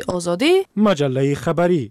آزادی، مجله خبری.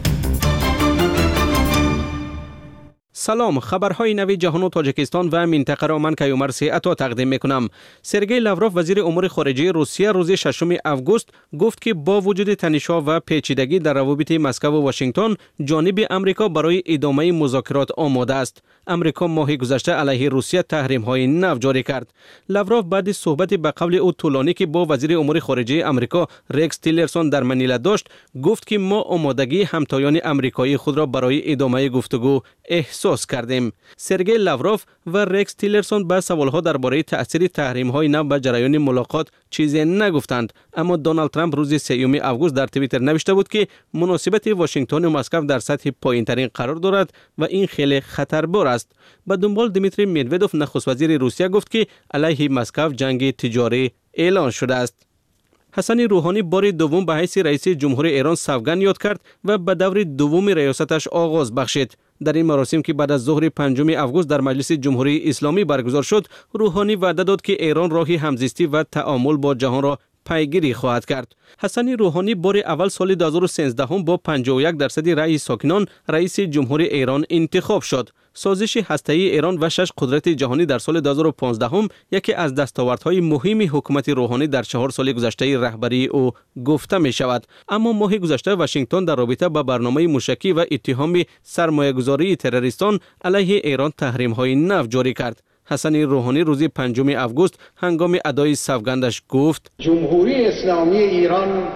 سلام، خبرهای نوی جهان و تاجیکستان و منطقه را من کیومرث عطا تقدیم میکنم. سرگئی لاوروف وزیر امور خارجه روسیه روز 6 آگوست گفت که با وجود تنش‌ها و پیچیدگی در روابط مسکو و واشنگتن، جانب امریکا برای ادامه مذاکرات آماده است. امریکا ماه گذشته علیه روسیه تحریم‌های نو جاری کرد. لاوروف بعد صحبت به قول او طولانی که با وزیر امور خارجه امریکا رکس تیلرسون در منیلا داشت، گفت که ما آمادگی همتایان امریکایی خود را برای ادامه گفتگو احساس کردیم. سرگئی لاوروف و رکس تیلرسون به سوالها درباره تأثیر تحریم‌های نو به جریان ملاقات چیزی نگفتند، اما دونالد ترامپ روز 3 آگوست در توییتر نوشته بود که مناسبت واشنگتن و مسکو در سطح پایین‌ترین قرار دارد و این خیلی خطربار است. به دنبال دیمیتری مدودوف نخست وزیر روسیه گفت که علیه مسکو جنگ تجاری اعلان شده است. حسن روحانی بار دوم به حیث رئیس جمهور ایران سوگند یاد کرد و به دور دوم ریاستش آغاز بخشید. در این مراسم که بعد از ظهر 5 آگوست در مجلس جمهوری اسلامی برگزار شد، روحانی وعده داد که ایران راهی همزیستی و تعامل با جهان را پیگیری خواهد کرد. حسن روحانی بار اول سال 2013 با 51% رأی ساکنان رئیس جمهور ایران انتخاب شد. سازش هسته‌ای ایران و 6 قدرت جهانی در سال 2015 یکی از دستاوردهای مهم حکومت روحانی در 4 سال گذشته رهبری او گفته می شود. اما ماه گذشته واشنگتن در رابطه با برنامه موشکی و اتهام سرمایه‌گذاری تروریستان علیه ایران تحریم‌های نو جاری کرد. حسن روحانی روز 5 آگوست هنگام ادای سوگندش گفت: جمهوری اسلامی ایران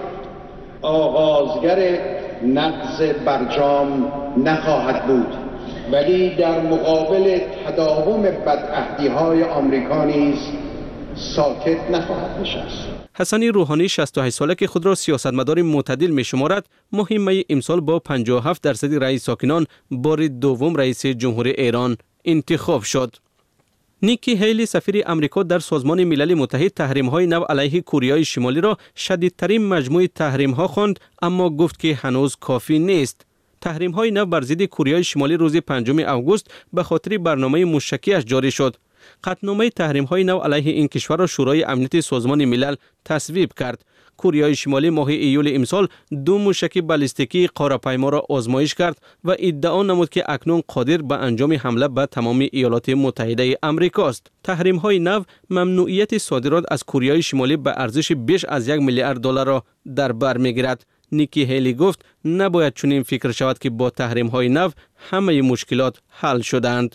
آغازگر نقض برجام نخواهد بود، ولی در مقابل تداوم بدعهدی‌های آمریکا نیز ساکت نخواهد نشست. حسن روحانی 68 ساله که خود را سیاستمدار معتدل می‌شمارد، ماه می امسال با 57% رأی ساکنان بار دوم رئیس جمهور ایران انتخاب شد. نیکی هیلی سفیر امریکا در سازمان ملل متحد تحریم‌های نو علیه کره شمالی را شدیدترین مجموعه تحریم‌ها خواند، اما گفت که هنوز کافی نیست. تحریم‌های نو بر ضد کره شمالی روز 5 آگوست به خاطر برنامه موشکی‌اش جاری شد. قطعنامه تحریم‌های نو علیه این کشور را شورای امنیت سازمان ملل تصویب کرد. کره شمالی ماه ایول امسال 2 موشک بالستیکی قاره‌پیما را آزمایش کرد و ادعا نمود که اکنون قادر به انجام حمله به تمام ایالات متحده آمریکا است. تحریم‌های نو ممنوعیت صادرات از کره شمالی به ارزش بیش از 1 میلیارد دلار را در بر می‌گیرد. نیکی هیلی گفت نباید چنین فکر شود که با تحریم‌های نو همه مشکلات حل شدند.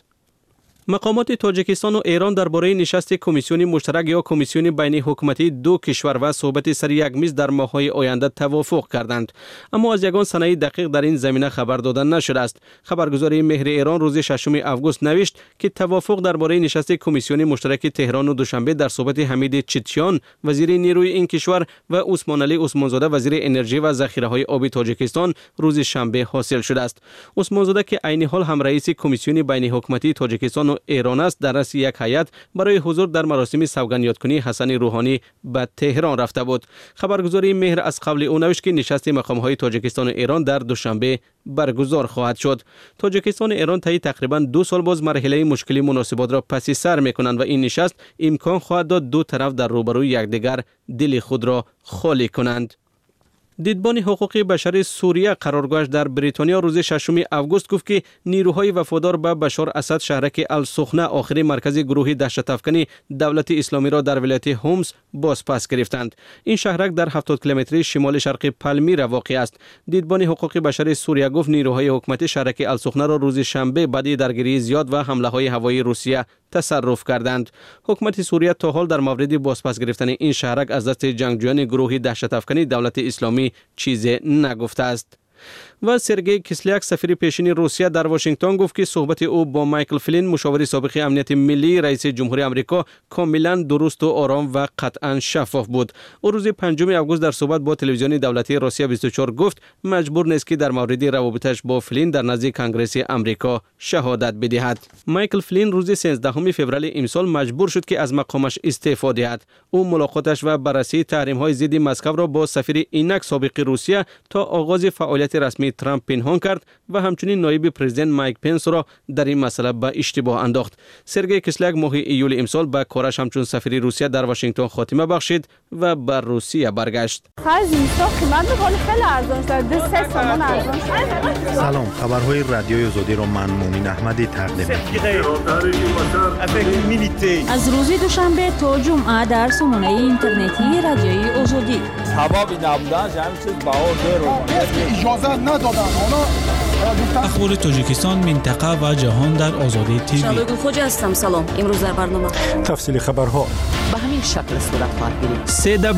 مقامات تاجیکستان و ایران درباره نشست کمیسیون مشترک یا کمیسیون بین حکومتی دو کشور و صحبت سر یک میز در ماه‌های آینده توافق کردند، اما از یگان سنه دقیق در این زمینه خبر داده نشده است. خبرگزاری مهر ایران روز 6 آگوست نوشت که توافق درباره نشست کمیسیون مشترک تهران و دوشنبه در صحبت حمید چیتیان وزیر نیروی این کشور و عثمان علی عثمانزاده وزیر انرژی و ذخیره‌های آبی تاجیکستان روز شنبه حاصل شده است. عثمانزاده که عین حال هم رئیس کمیسیون بین حکومتی تاجیکستان و ایران است، در رأس یک هیئت برای حضور در مراسم سوگند یادکنی حسن روحانی به تهران رفته بود. خبرگزاری مهر از قبل او نوشت که نشست مقام‌های تاجیکستان و ایران در دوشنبه برگزار خواهد شد. تاجیکستان و ایران طی تقریباً 2 سال باز مرحله مشکلی مناسبات را پس سر می‌کنند و این نشست امکان خواهد داد دو طرف در روبروی یکدیگر دل خود را خالی کنند. دیدبان حقوق بشر سوریه قرارگاهش در بریتانیا روز 6 آگوست گفت که نیروهای وفادار به بشار اسد شهرک السخنه آخرین مرکز گروه دهشت‌افکنی دولت اسلامی را در ولایت هومس بازپس گرفتند. این شهرک در 70 کیلومتری شمال شرق پالمیر واقع است. دیدبان حقوق بشر سوریه گفت نیروهای حکومتی شهرک السخنه را روز شنبه بعد درگیری زیاد و حمله‌های هوایی روسیه تصرف کردند. حکومت سوریه تا حال در مورد بازپس گرفتن این شهرک از دست جنگجویان گروه دهشت‌افکنی دولت اسلامی چیزی نگفته است. و سرگئی کیسلیاک سفیر پیشین روسیه در واشنگتن گفت که صحبت او با مایکل فلین مشاور سابق امنیت ملی رئیس جمهوری آمریکا کاملا درست و آرام و قطعا شفاف بود. او روز 5 آگوست در صحبت با تلویزیون دولتی روسیه 24 گفت مجبور نیست که در مورد روابطش با فلین در نزد کنگره آمریکا شهادت بدهد. مایکل فلین روز 13 فوریه امسال مجبور شد که از مقامش استعفا دهد. او ملاقاتش و بررسی تحریم‌های ضد مسکو را با سفیر اینک سابق روسیه تا آغاز فعالیت مسئولیت رسمی ترامپ پنهان کرد و همچنین نایب پرزیدنت مایک پنس را در این مسئله به اشتباه انداخت. سرگئی کسلیاک ماه ایول امسال به کارش همچون سفیر روسیه در واشنگتن خاتمه بخشید و بر روسیه برگشت. سلام، خبرهای رادیوی آزادی را من مومن احمدی تقدیم می‌کنم. از روز دوشنبه تا جمعه در سامانه اینترنتی رادیوی آزادی. اخبار تاجیکستان، منطقه و جهان در آزادی تیوی. شادو خوج هستم. سلام. امروز در برنامه تفصیل خبرها به همین شکل صورت خواهد گرفت.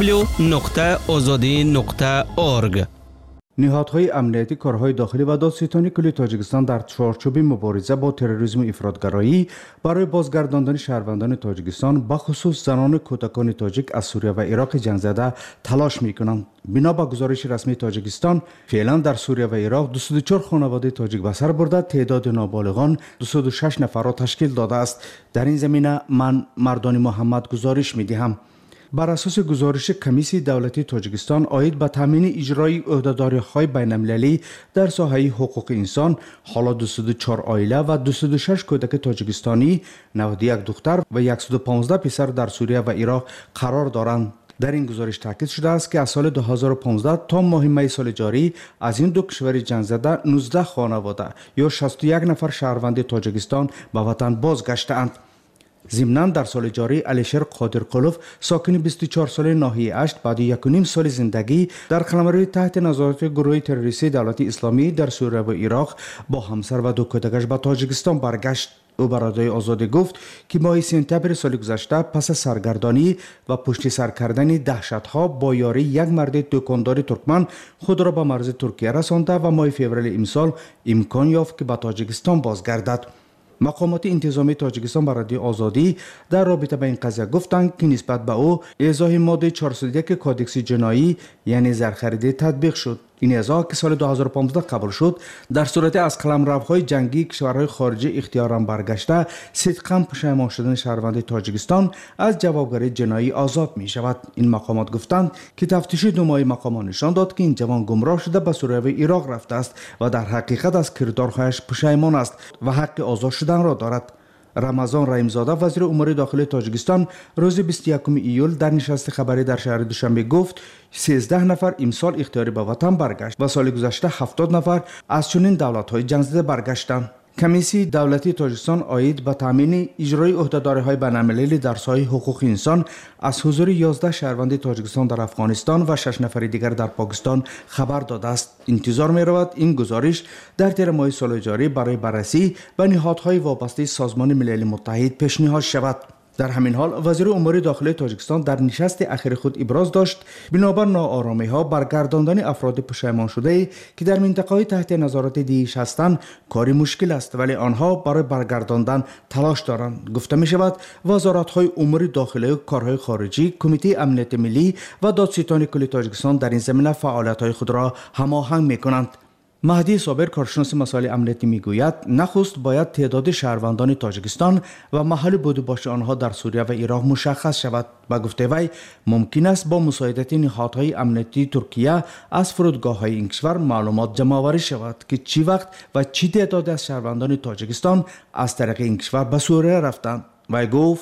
www.azadi.org. نهادهای امنیتی، کارهای داخلی و دادستانی کل تاجیکستان در چارچوب مبارزه با تروریسم و افراطگرایی برای بازگرداندن شهروندان تاجیکستان به خصوص زنان کودکان تاجیک از سوریه و عراق جنگ زده تلاش می‌کنند. بنا به گزارش رسمی تاجیکستان، فعلا در سوریه و عراق 204 خانواده تاجیک به سر برده، تعداد نابالغان 206 نفر را تشکیل داده است. در این زمینه من مردان محمد گزارش می‌دهم. بر اساس گزارش کمیسیون دولتی تاجیکستان عاید به تامین اجرای عهدهداری‌های بین‌المللی در ساحه حقوق انسان، حالا 204 عائله و 206 کودک تاجیکستانی، 91 دختر و 115 پسر در سوریه و عراق قرار دارند. در این گزارش تاکید شده است که از سال 2015 تا ماه می سال جاری از این دو کشور جنگ زده 19 خانواده یا 61 نفر شهروند تاجیکستان به وطن بازگشته‌اند. ضمناً در سال جاری علیشر قادرقلوف ساکن 24 ساله ناحیه اشت بعد 1.5 سال زندگی در قلمرو تحت نظارت گروه تروریستی دولت اسلامی در سوریه و عراق با همسر و دو کودکش به تاجیکستان برگشت. او به رادیوی آزادی گفت که ماه سپتامبر سال گذشته پس سرگردانی و پشت سر کردن دهشت‌ها با یاری یک مرد دکاندار ترکمن خود را به مرز ترکیه رسانده و ماه فوریه امسال امکان یافت که به تاجیکستان بازگردد. مقامات انتظامی تاجیکستان به رادیو آزادی در رابطه با این قضیه گفتند که نسبت به او اعضای ماده 401 کادکس جنایی یعنی زرخرید تطبیق شد. این اعضا که سال 2015 قبول شد در صورت از قلمروهای جنگی کشورهای خارجی اختیارا برگشته صدقاً پشیمان شدن شهروند تاجیکستان از جوابگری جنایی آزاد می شود. این مقامات گفتند که تفتیش نمای مقامان نشان داد که این جوان گمراه شده به سوریه و عراق رفته است و در حقیقت از کردارهایش پشیمان است و حق آزاد شدن را دارد. رمضان رحیمزاده وزیر امور داخلی تاجیکستان روز 21 ایول در نشست خبری در شهر دوشنبه گفت 13 نفر امسال اختیاری به وطن برگشت و سال گذشته 70 نفر از چنین دولت‌های جنگ زده برگشتند. کمیسیون دولتی تاجیکستان عاید به تامین اجرای عهدهداری‌های بین‌المللی در ساحه حقوق انسان از حضور 11 شهروند تاجیکستان در افغانستان و 6 نفر دیگر در پاکستان خبر داده است. انتظار می‌رود این گزارش در تیر ماه سال جاری برای بررسی به نهادهای وابسته سازمان ملل متحد پیشنهاد شود. در همین حال وزیر امور داخلی تاجیکستان در نشست اخیر خود ابراز داشت بنابر ناآرامی‌ها برگرداندن افراد پشیمان شده که در منطقه‌های تحت نظارت دیش هستند کاری مشکل است، ولی آنها برای برگرداندن تلاش دارند. گفته می شود وزارت‌های امور داخلی و کارهای خارجی، کمیته امنیت ملی و دادستانی کل تاجیکستان در این زمینه فعالیت‌های خود را هماهنگ می‌کنند. مهدی صابر کارشناس مسائل امنیتی میگوید نخست باید تعداد شهروندان تاجیکستان و محل بودباش آنها در سوریه و عراق مشخص شود. با گفته وی ممکن است با مساعدت نهادهای امنیتی ترکیه از فرودگاه‌های این کشور معلومات جمع‌آوری شود که چی وقت و چی تعداد از شهروندان تاجیکستان از طریق این کشور به سوریه رفتند. وی گفت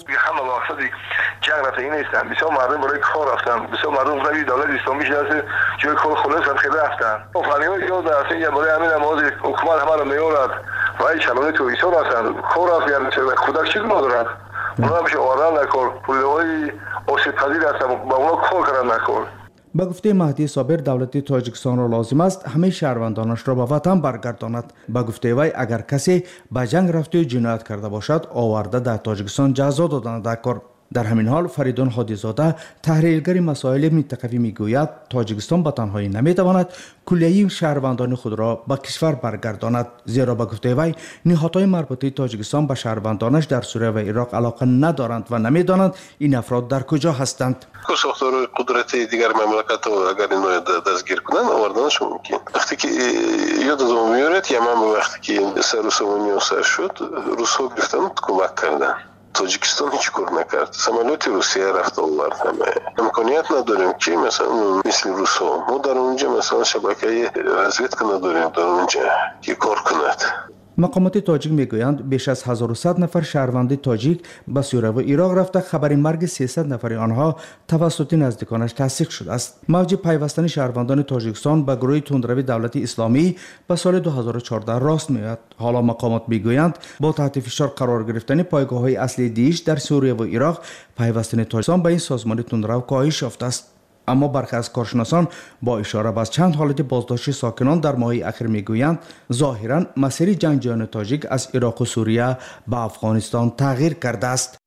جنگ رفته این نیستن، بسیار مردم برای کار رفتن، بسیار مردم زنی دولت اسلامی شده جای کار خلاص هم خیلی رفتن. فنی‌های زیاد در اصل یه برای همین نماز حکومت همه رو میارد و این شلوه توریستان هستن کار رفت یعنی کودک چیز ندارد اونا میشه آوردن نکار پولهای آسیب پذیر هستن با اونا کار کردن نکار. با گفته مهدی صابر دولت تاجیکستان را لازم است همه شهروندانش را به وطن برگرداند. با گفته وی اگر کسی به جنگ رفته و جنایت کرده باشد آورده در تاجیکستان جزا دادن در کار. در همین حال فریدون هادیزاده تحلیلگر مسائل منطقوی میگوید تاجیکستان به تنهایی نمیتواند کلیه شهروندان خود را به کشور برگرداند، زیرا به گفته وی نهادهای مربوطه تاجیکستان به شهروندانش در سوریه و عراق علاقه ندارند و نمیدانند این افراد در کجا هستند. ساختار قدرتی دیگر مملکت اگر این دستگیر کنند آوردنش ممکن. وقتی که یادم میاد یمن وقتی که سر سومنی سر شد روس‌ها گفتن کمک کردن تاجیکستان هیچ کار نکرد. سامانیات روسیه رفت آورد. همه امکانیت نداریم که مثلا مثل روسا ما در اونجا مثلا شبکه رازویدک نداریم در اونجا که کار کند. مقامات تاجیک میگویند بیش از 1100 نفر شهروند تاجیک به سوریه و عراق رفته. خبر مرگ 300 نفر آنها توسط نزدیکانش تصدیق شده است. موج پیوستن شهروندان تاجیکستان به گروه تندروی دولت اسلامی به سال 2014 راست میآید. حالا مقامات میگویند با تحت فشار قرار گرفتن پایگاه‌های اصلی دیش در سوریه و عراق پیوستن تاجیکستان به این سازمان تندرو کاهش یافته است. اما برخی از کارشناسان با اشاره به چند حالت بازداشت ساکنان در ماه‌های اخیر میگویند ظاهراً مسیر جنگجویان تاجیک از عراق و سوریه به افغانستان تغییر کرده است.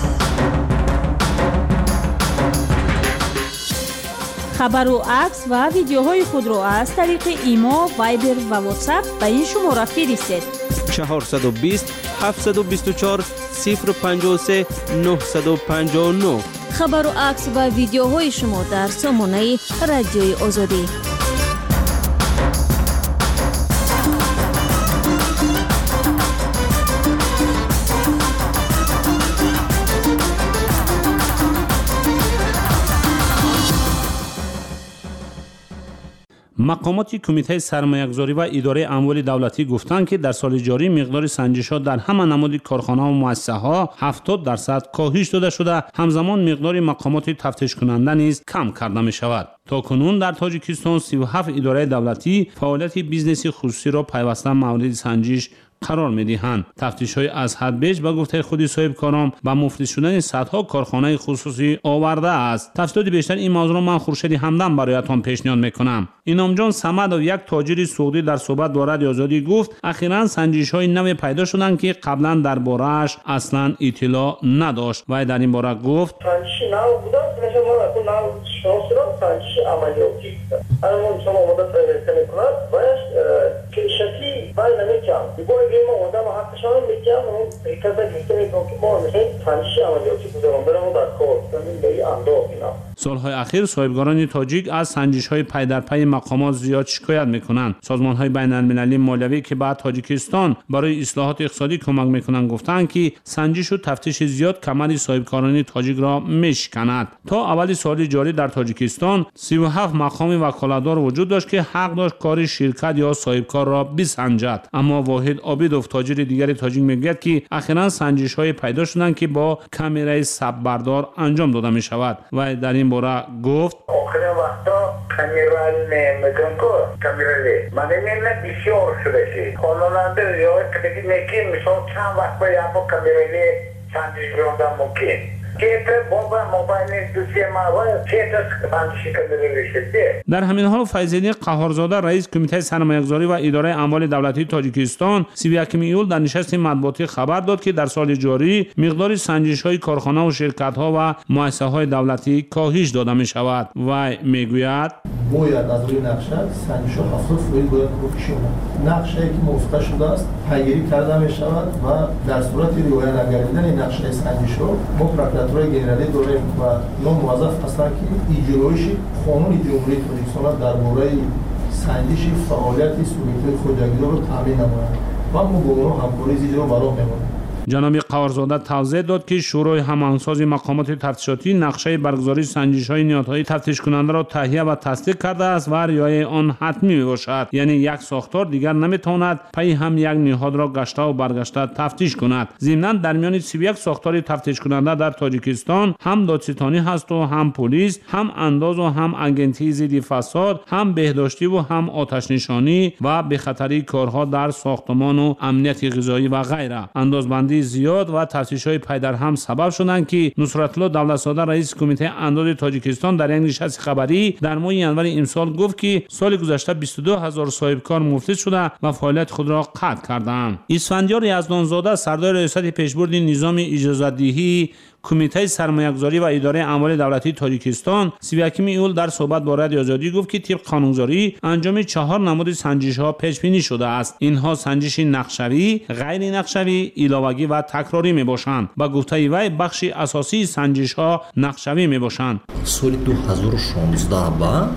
خبر و عکس و ویدیوهای خود را از طریق ایما، وایبر و واتساپ به این شماره فرستید: 420 724 053 959. خبر و عکس و ویدیوهای شما در سامانه رادیوی آزادی. مقامات کمیته سرمایه‌گذاری و اداره اموال دولتی گفتند که در سال جاری مقدار سنجش‌ها در همه نماد کارخانه‌ها و مؤسسه‌ها 70% کاهش داده شده، همزمان مقدار مقامات تفتیش کننده نیز کم کرده می‌شود. تاکنون در تاجیکستان 37 اداره دولتی فعالیت بیزنسی خصوصی را پیوسته مورد سنجش قرار می‌دهند. تفتیش‌های از حد بیش به گفته خود صاحب کاران با مفلس شدن صدها کارخانه خصوصی آورده است. تفصیلات بیشتر این موضوع را من خورشید همدم برایتان پیشنهاد می‌کنم. اینام جان صمد، یک تاجر سعودی، در صحبت با رادیو آزادی گفت اخیراً سنجش‌های نوی پیدا شدند که قبلا درباره‌اش اصلاً اطلاع نداشت و در این باره گفت سالهای اخیر صاحبگاران تاجیک از سنجش‌های پی در پی مقامات زیاد شکایت می‌کنند. سازمان‌های بین‌المللی مالیوی که به تاجیکستان برای اصلاحات اقتصادی کمک می‌کنند گفتند که سنجش و تفتیش زیاد کمر صاحبکاران تاجیک را میشکند. تا اول سال جاری در تاجیکستان 37 مقام وکالتدار وجود داشت که حق داشت کار شرکت یا صاحبکار را بسنجد. اما واحد عابدوف تاجر دیگر تاجیک میگوید که اخیراً سنجش‌های پیدا شدند که با کامرای سببردار انجام داده می‌شود و در این باره گفت آخرین وقتا کامیرال میگن که کامیرالی من میگم بسیار شده قانوننده رعایت کنید میگه مثلا چند وقت باید با کامیرالی سنجش کردن ممکن در همین حال فیض‌الدین قهارزاده رئیس کمیته سرمایه‌گذاری و اداره اموال دولتی تاجیکستان 31 ایول در نشست مطبوعاتی خبر داد که در سال جاری مقدار سنجش‌های کارخانه و شرکت‌ها و مؤسسه‌های دولتی کاهش داده می‌شود و می‌گوید باید از روی نقشه سنجش‌ها 70% باید کاهش یابد. نقشه‌ای که موافقه شده است پیگیری کرده می‌شود و در صورت رعایت نکردن نقشه سنجش‌ها مقررات گنرالی داریم و موظف هستند که اجرایش قانون جمهوری تاجیکستان درباره سنجش فعالیت سوبیک‌های خودجویدار رو تامین نمایند و ما با اونها همکاری زیاد رو برام می‌کنیم. جناب قهارزاده توضیح داد که شورای هماهنگسازی مقامات تفتیشاتی نقشه برگزاری سنجش‌های نیازهای تفتیش کننده را تهیه و تصدیق کرده است و رعایت آن حتمی میباشد. یعنی یک ساختار دیگر نمیتواند پی هم یک نهاد را گشته و برگشته تفتیش کند. ضمناً در میان 31 ساختار تفتیش کننده در تاجیکستان هم دادستانی هست و هم پلیس، هم انداز و هم اگنتی ضد فساد، هم بهداشتی و هم آتش نشانی و به خطری کارها در ساختمان و امنیت غذایی و غیره. اندازبندی زیاد و تفتیش‌های پی در هم سبب شدند که نصرت الله دولت‌زاده رئیس کمیته انداز تاجیکستان در یک نشست خبری در ماه ینور امسال گفت که سال گذشته 22000 صاحبکار مفلس شده و فعالیت خود را قطع کردند. اسفندیار یزدانزاده سردار ریاست پیشبرد نظام اجازه‌دهی کمیته سرمایه‌گذاری و اداره اموال دولتی تاجیکستان 31 ایول در صحبت با رادیو آزادی گفت که طبق قانونگذاری انجام 4 نمود سنجش‌ها پیش بینی شده است. اینها سنجش نقشوی، غیر نقشوی، علاوگی و تکراری میباشند. با گفته وی بخش اساسی سنجش‌ها نقشوی میباشند. سال 2016 با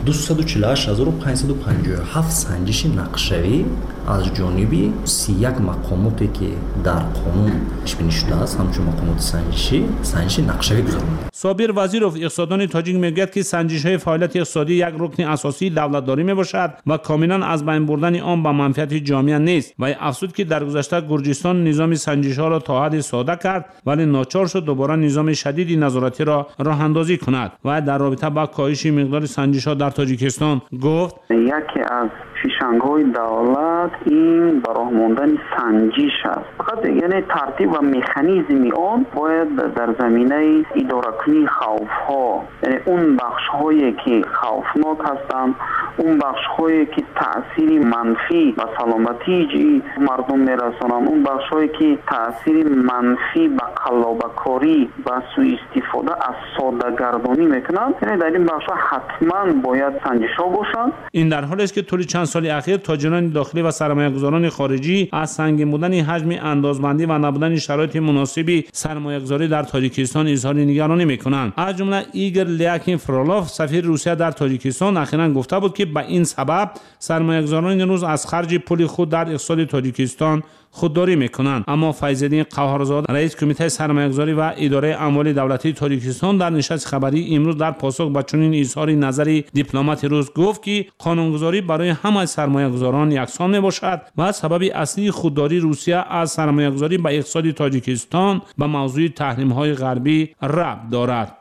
248557 سنجش نقشوی از جانب 31 مقاماتی که در قانون پیش بینی شده است همچون مقامات سنجش نقشوی گذارده. صابر وزیر اقتصاددان تاجیک میگوید که سنجش‌های فعالیت اقتصادی یک رکن اساسی دولتداری میباشد و کاملا از بین بردن آن به منفعت جامعه نیست و افزود که در گذشته گرجستان نظام سنجش‌ها را تا حد ساده کرد ولی ناچار شد دوباره نظام شدیدی نظارتی را راه اندازی کند و در رابطه با کاهش مقدار سنجش‌ها در تاجیکستان گفت یکی از پیشنهادهای دولت این برای ماندن سنجش است. فقط یعنی ترتیب و مکانیزم آن باید در زمینه اداره کنی خوف‌ها، یعنی اون بخش‌هایی که خوفناک هستند، اون بخش‌هایی که تأثیر منفی و سلامتی مردم میرسانند، اون بخش‌هایی که تأثیر منفی به قلابه‌کاری و سوء استفاده از ساده‌گردانی میکنند، یعنی در این بخش‌ها حتما باید سنجش‌ها باشند. این در حالی است که طول چند سال اخیر تاجران داخلی و سرمایه‌گذاران خارجی از سنگین بودن حجم اندازبندی و نبودن شرایط مناسبی سرمایه‌گذاری در تاجیکستان اظهار نگرانی می‌کنند. از جمله ایگور لیاکین فرولاف سفیر روسیه در تاجیکستان اخیراً گفته بود که به این سبب سرمایه‌گذاران امروز از خرج پول خود در اقتصاد تاجیکستان خودداری میکنند. اما فیض‌الدین قوهرزاده رئیس کمیته سرمایه‌گذاری و اداره اموال دولتی تاجیکستان در نشست خبری امروز در پاسخ به چنین اظهار نظری دیپلمات روس گفت که قانونگذاری برای همه سرمایه‌گذاران یکسان میباشد و سبب اصلی خودداری روسیه از سرمایه‌گذاری به اقتصاد تاجیکستان به موضوع تحریم‌های غربی ربط دارد.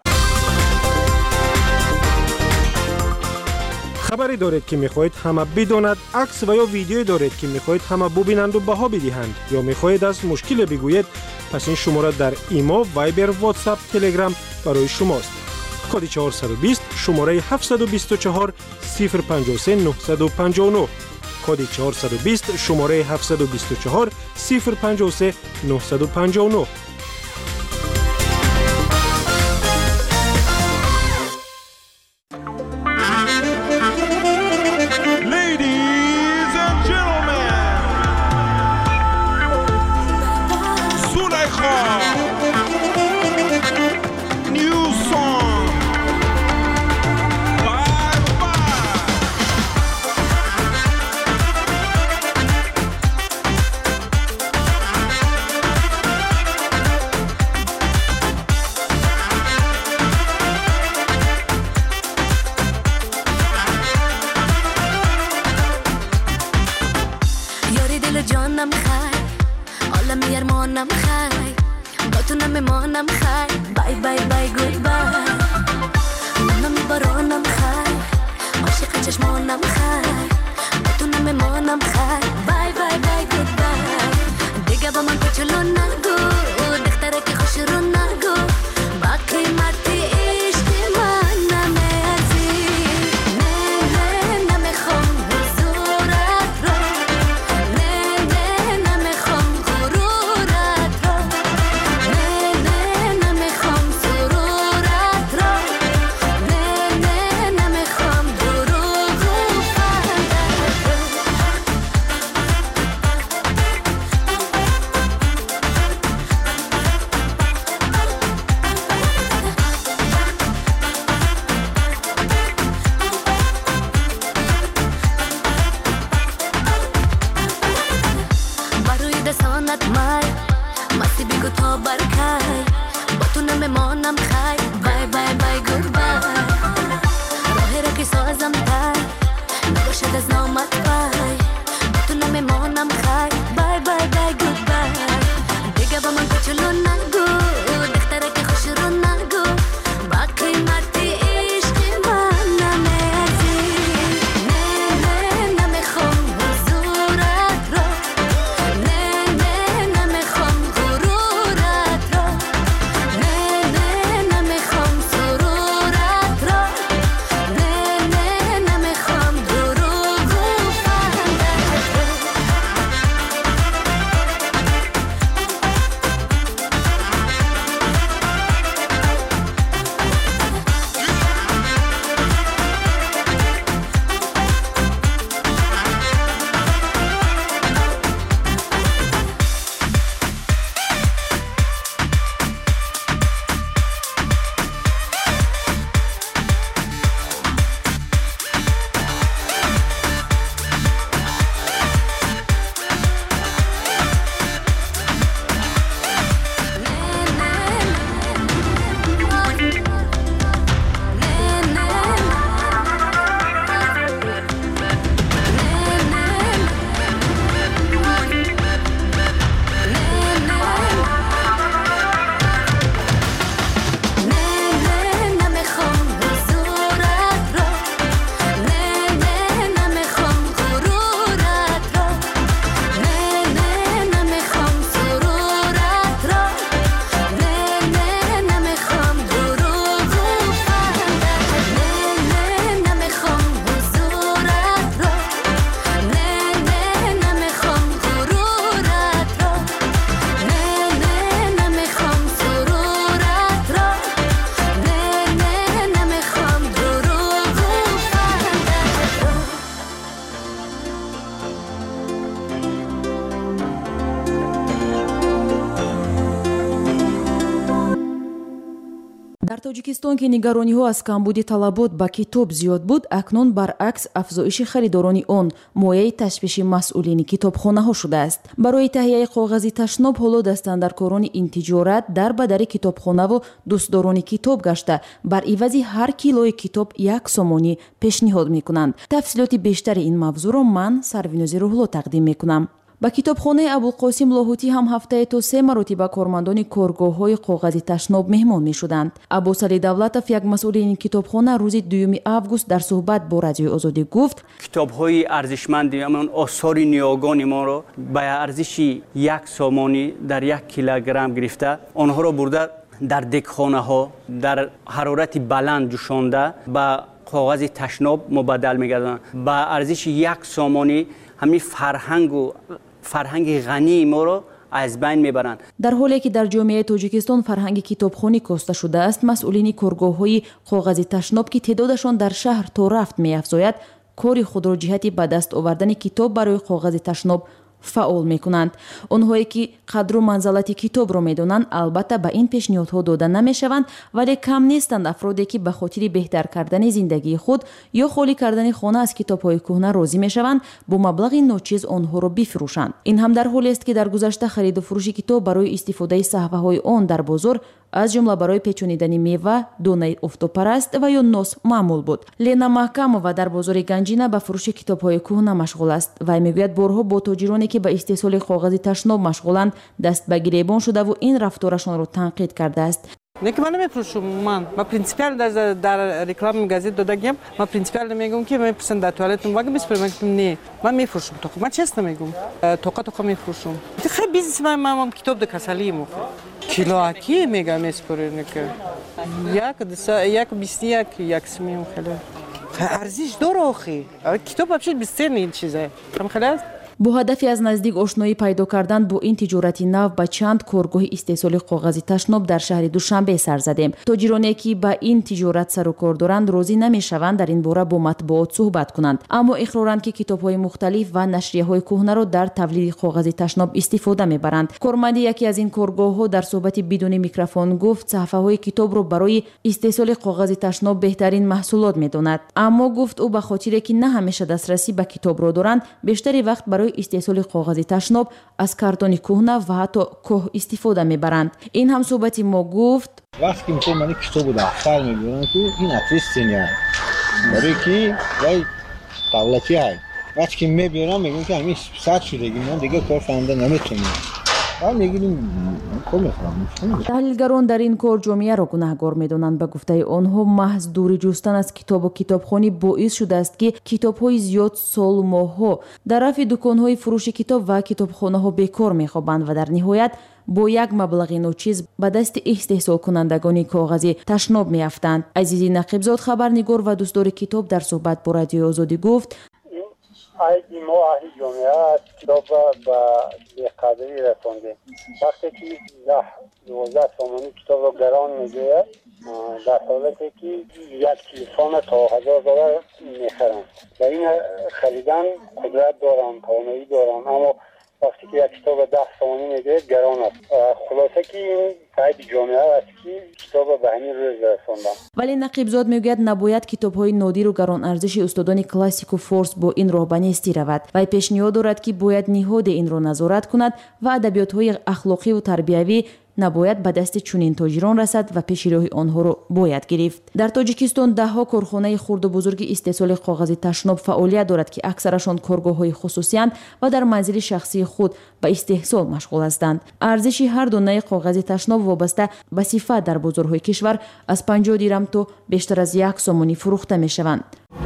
خبری دارید که میخواهید همه بداند، عکس و یا ویدیویی دارید که میخواهید همه ببینند و بها بدهند یا میخواهید از مشکل بگویید، پس این شماره در ایما، وایبر، واتساپ، تلگرام برای شماست. کد 420 شماره 724 053 959 کد 420 شماره 724 053 959. جانم خای عالم یارمانم خای با تو نمیمانم خای بای بای بای گود بای نمی بارانم خای عاشق چشمانم خای با تو نمیمانم خای بای بای بای گود بای دیگه با من کوچولو نگو دختره که خوش رو نگو با قیمتی عشق من نمیارزی نمیخوام حضورت رو نمیخوام غرورت رو نمیخوام سرورت رو نمیخوام دروغ و فریب رو بروی دستانت مای مستی بگو تا برکای با تو نمیمانم خای بای بای بای گود بای راهی را که سازم تای نباشد از نامت بای با تو نمیمانم خای بای بای بای گود بای دیگه با من کوچولو نگو دختره که خوش رو نگو با قیمتی عشق من نمیارزی نمیخوام حضورت رو نمیخوام غرورت رو نمیخوام سرورت رو نمیخوام دروغ و дар тоҷикистон ки нигарониҳо аз камбуди талабот ба китоб зиёд буд, акнун баръакс афзоиши харидорони он мояи ташвиши масъулини китобхонаҳо шудааст. барои таҳияи коғази ташноб ҳоло дастандаркорони интиҷорат дар ба дари китобхонаву дӯстдорони китоб гашта бар ивази ҳар килои китоб 1 сомонӣ пешниҳод мекунанд. тафсилоти бештари ин мавзӯъро ман Сарвинози Рӯҳло тақдим мекунам. ба китобхонаи Абулқосим Лоҳутӣ ҳам ҳафтае то 3 маротиба кормандони коргоҳҳои коғази ташноб меҳмон мешуданд. Аббосалӣ Давлатов, як масъули ин китобхона, рӯзи 2 август дар суҳбат бо Радиои Озодӣ гуфт: китобҳои арзишманди амон осори ниёгони моро ба арзиши 1 сомонӣ дар 1 килограмм гирифта онҳоро бурда дар декхонаҳо дар ҳарорати баланд ҷӯшонда ба коғази ташноб мубаддал мегарданд. ба арзиши 1 сомонӣ ҳамин фарҳанги ғании моро аз байн мебаранд. дар ҳоле ки дар ҷомеаи тоҷикистон фарҳанги китобхонӣ коста шудааст, масъулини коргоҳҳои коғази ташноб ки теъдодашон дар шаҳр то рафт меафзояд, кори худро ҷиҳати ба даст овардани китоб барои коғази ташноб фаъол мекунанд. онҳое ки қадру манзалати китобро медонанд, албатта ба ин пешниҳодҳо дода намешаванд, вале кам нестанд афроде ки ба хотири беҳтар кардани зиндагии худ ё холӣ кардани хона аз китобҳои кӯҳна розӣ мешаванд бо маблағи ночиз онҳоро бифурӯшанд. ин ҳам дар ҳоле аст ки дар гузашта хариду фурӯши китоб барои истифодаи саҳваҳои он дар бозор, аз ҷумла барои печонидани мева, донаи офтобпараст ва ё нос маъмул буд. Лена Маҳкамова дар бозори Ганҷина ба фурӯши китобҳои кӯҳна машғул аст. вай мегӯяд борҳо бо тоҷироне ки ба истеҳсоли коғази ташноб машғуланд даст ба гиребон шудаву ин рафторашонро танқид кардааст. Неки ман намепурӯшам, ман принципиально дар реклама газет додагиям, ман принципиально мегӯям ки мепурсанд дар туалетам вага бисупурам, мегӯям не, ман мефурӯшам тоқа, ман честно мегӯям, тоқа мефурӯшам. Хеле бизнес ман китоб да касалием охир. Килоаки мегӯям месупурам, як 21, як сумиям хеле. Арзиш дора охир. Китоб вообще бесценный чиза. Там хеле бо ҳадафи аз наздик ошноӣ пайдо кардан бо ин тиҷорати нав ба чанд коргоҳи истеҳсоли коғази ташноб дар шаҳри Душанбе сар задем. тоҷироне ки ба ин тиҷорат сару кор доранд розӣ намешаванд дар ин бора бо матбуот суҳбат кунанд, аммо иқроранд ки китобҳои мухталиф ва нашрияҳои кӯҳнаро дар тавлиди коғази ташноб истифода мебаранд. корманди яке аз ин коргоҳҳо дар суҳбати бидуни микрофон гуфт саҳифаҳои китобро барои истеҳсоли коғази ташноб беҳтарин маҳсулот медонад, аммо гуфт ӯ ба хотире ки на ҳамеша дастрасӣ ба китобро доранд, бештари вақт барои истеҳсоли коғази ташноб аз картони кӯҳна ва ҳатто коҳ истифода мебаранд. ин ҳамсӯҳбати мо гуфт: вақте ки мисол ман китобу дафтар мебиёрам ки ин ответствения барои ки вай давлати ай вақте ки мебиёрам мегӯям ки ҳамин сад шудагӣ ман дигар кор фаҳмда наметавонам. таҳлилгарон дар ин кор ҷомеаро гунаҳгор медонанд. ба гуфтаи онҳо маҳз дури ҷустан аз китобу китобхонӣ боис шудааст ки китобҳои зиёд солу моҳҳо дар рафи дуконҳои фурӯши китоб ва китобхонаҳо бекор мехобанд ва дар ниҳоят бо як маблағи ночиз ба дасти истеҳсолкунандагони коғази ташноб меафтанд. Азизи Нақибзод, хабарнигор ва дӯстдори китоб, дар суҳбат бо Радиои Озодӣ гуфт: айди мо аҳли ҷомеа китобро ба беқадрӣ расондем. вақте ки 10-12 сомонӣ китобро гарон мегӯяд, дар ҳолате ки як телефона то $1000 мехаранд. ба ин харидан қудрат дорам, тавоноӣ дорам, аммо вақте ки як китобро 10 сомонӣ мегӯяд гарон аст. хулоса ки ин айди ҷомеа аст ки китобро ба ҳамин рӯз расондам. вале Нақибзод мегӯяд набояд китобҳои нодиру гаронарзиши устодони классику форс бо ин роҳ ба нестӣ равад. вай пешниҳод дорад ки бояд ниҳоде инро назорат кунад ва адабиётҳои ахлоқиву тарбиявӣ набояд ба дасти чунин тоҷирон расад ва пеши роҳи онҳоро бояд гирифт. дар Тоҷикистон даҳҳо корхонаи хурду бузурги истеҳсоли коғази ташноб фаъолият дорад ки аксарашон коргоҳҳои хусусиянд ва дар манзили шахсии худ ба истеҳсол машғул ҳастанд. арзиши ҳар донаи коғази ташноб вобаста ба сифат дар бозорҳои кишвар аз 50 дирам то бештар аз 1 сомонӣ фурӯхта мешаванд.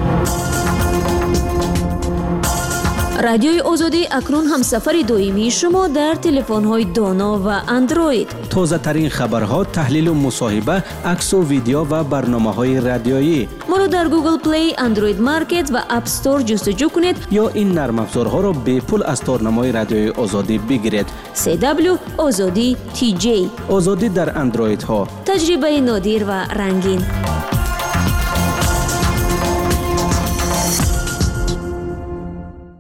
радиои озодӣ акнун ҳамсафари доимии шумо дар телефонҳои доно ва андроид. тозатарин хабарҳо, таҳлилу мусоҳиба, аксу видео ва барномаҳои радиоӣ. моро дар Google Play, Android Market ва App Store ҷустуҷӯ кунед ё ин нармафзорҳоро бепул аз торнамои радиои озодӣ бигиред. CW Озодӣ TJ. озодӣ дар андроидҳо. таҷрибаи нодир ва рангин.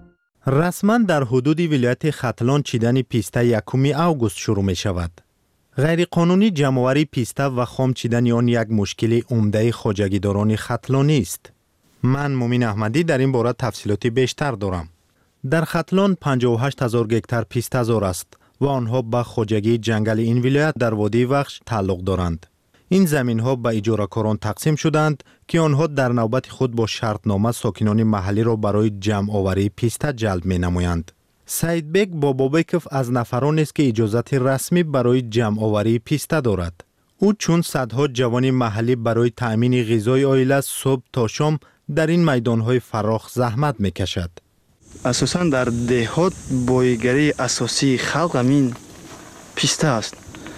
расман дар ҳудуди вилояти Хатлон чидани писта 1 август шурӯъ мешавад. غیرقانونی جمع‌آوری پیسته و خام چیدن آن یک مشکل عمده خواجگیداران ختلانی است. من مومین احمدی در این باره تفصیلاتی بیشتر دارم. در ختلان 58,000 گکتار پیسته‌زار است و آنها به خواجگی جنگل این ولایت در وادی وخش تعلق دارند. این زمین‌ها به اجاره‌کاران تقسیم شدند که آنها در نوبت خود با شرطنامه ساکنان محلی را برای جمع‌آوری پیسته جلب می‌نمایند. سعیدبک بابابکوف از نفران است که اجازت رسمی برای جمع‌آوری پیسته دارد. او چون صدها جوان محلی برای تأمین غذای عائله صبح تا شام در این میدان‌های فراخ زحمت می‌کشد. اساساً در دهات بایگری اساسی خلق همین پیسته است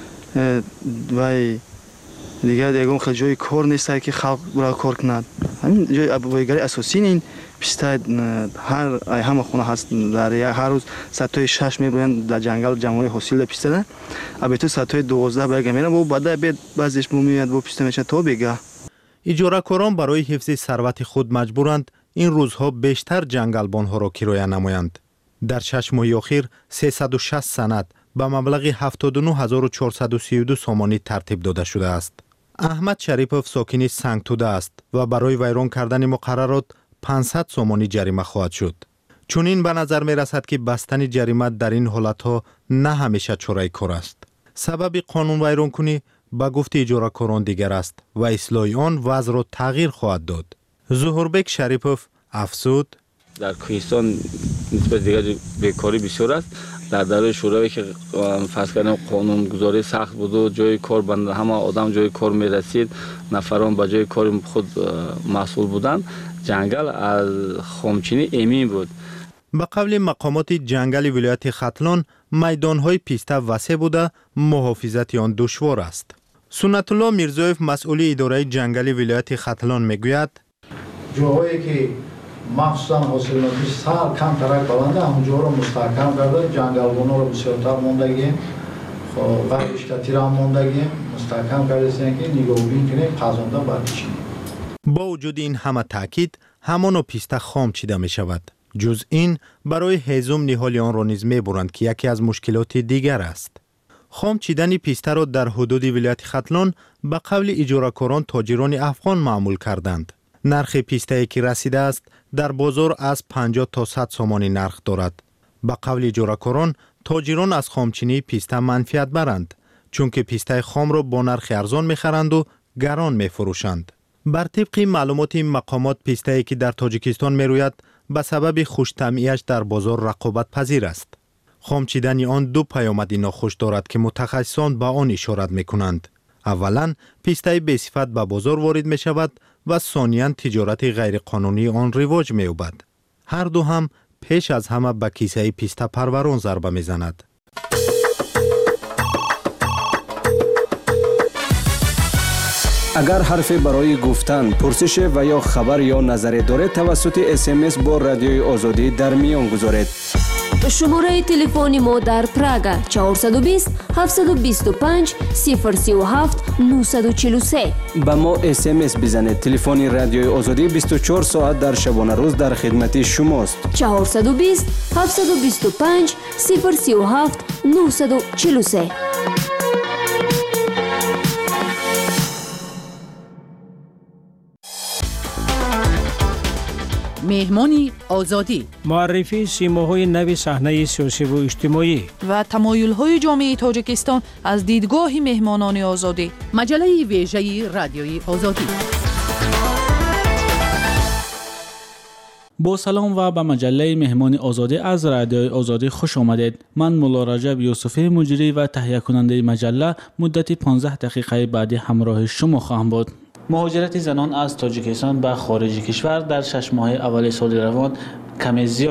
و دیگه خیلی جای کار نیست که خلق را کار کند. همین جای بایگری اساسی این پیسته همه خونه هست. در هر روز ساعت 6 میبرند در جنگل جمعی حاصل پیسته ده. البته ساعت 12 برگه میرن و بعد بعضیش میاد و پیسته میشه تا بگه. اجاره‌کاران برای حفظ ثروت خود مجبورند این روزها بیشتر جنگلبان‌ها را کرایه نمایند. در 6 ماه اخیر 360 سند به مبلغ 79432 سامانی ترتیب داده شده است. احمد شریفوف ساکن سنگتوده است و برای ویران کردن مقررات 500 سامانی جریمه خواهد شد. چون این به نظر می رسد که بستن جریمه در این حالتها نه همیشه چاره کار است. سبب قانون ویران کنی به گفت اجاره‌کاران دیگر است و اصلاح آن وضع را تغییر خواهد داد. ظهوربک شریفوف افزود: در کوهستان نسبت دیگر بیکاری بسیار است. در دوره شوروی که فرض کردیم قانون گذاری سخت بود و جای کار بند همه آدم جای کار می رسید، نفران به جای کار خود مسئول بودند. جنگل از خامچینی امین بود. به قول مقامات جنگل ولایت ختلان میدان‌های پیسته وسیع بوده، محافظت آن دشوار است. سنت الله میرزایف مسئول اداره جنگل ولایت ختلان میگوید: جاهایی که مخصوصا حاصلات سال کم ترک بلنده همونجا رو مستحکم کرده، جنگلبان‌ها رو بسیارتر موندگیم، غربشکتی را موندگیم، مستحکم کرده که نگاهبین کنیم قزانده برکشیم. با وجود این همه تاکید همان پیسته خام چیده می شود. جز این برای هضم نهال آن را نیز می برند که یکی از مشکلات دیگر است. خام چیدن پیسته را در حدود ولایت ختلان به قول اجاره‌کاران تاجران افغان معمول کردند. نرخ پیسته که رسیده است در بازار از 50 تا 100 سامانی نرخ دارد. به قول اجاره‌کاران تاجران از خامچینی پیسته منفعت برند، چون که پیسته خام را با نرخ ارزان می‌خرند و گران می‌فروشند. بر طبق معلومات این مقامات پیسته‌ای که در تاجیکستان می‌روید به سبب خوش‌طبعی‌اش در بازار رقابت پذیر است. خام چیدن آن دو پیامد ناخوش دارد که متخصصان به آن اشارت می‌کنند. اولاً پیسته بی‌صفت به بازار وارد می‌شود و ثانیاً تجارت غیرقانونی آن رواج می‌یابد. هر دو هم پیش از همه به کیسه پیسته پروران ضربه می‌زند. اگر حرفی برای گفتن، پرسش و یا خبر یا نظری دارید توسط SMS با رادیوی آزادی در میان گذارید. شماره تلفنی ما در پراگ 420 725 037 943. با ما SMS بزنید. تلفن رادیوی آزادی 24 ساعت در شبانه روز در خدمت شماست. 420 725 037 943. مهمانی آزادی، معرفی سیماهای نو صحنه سیاسی و اجتماعی و تمایل‌های جامعه تاجیکستان از دیدگاه مهمانان آزادی. مجله ویژه رادیوی آزادی. با سلام و به مجله مهمان آزادی از رادیوی آزادی خوش آمدید. من مولا رجب یوسفی مجری و تهیه کننده مجله مدت 15 دقیقه بعدی همراه شما خواهم بود. مهاجرت زنان از تاجیکستان به خارج کشور در 6 ماه اول سال روان کمی زیاد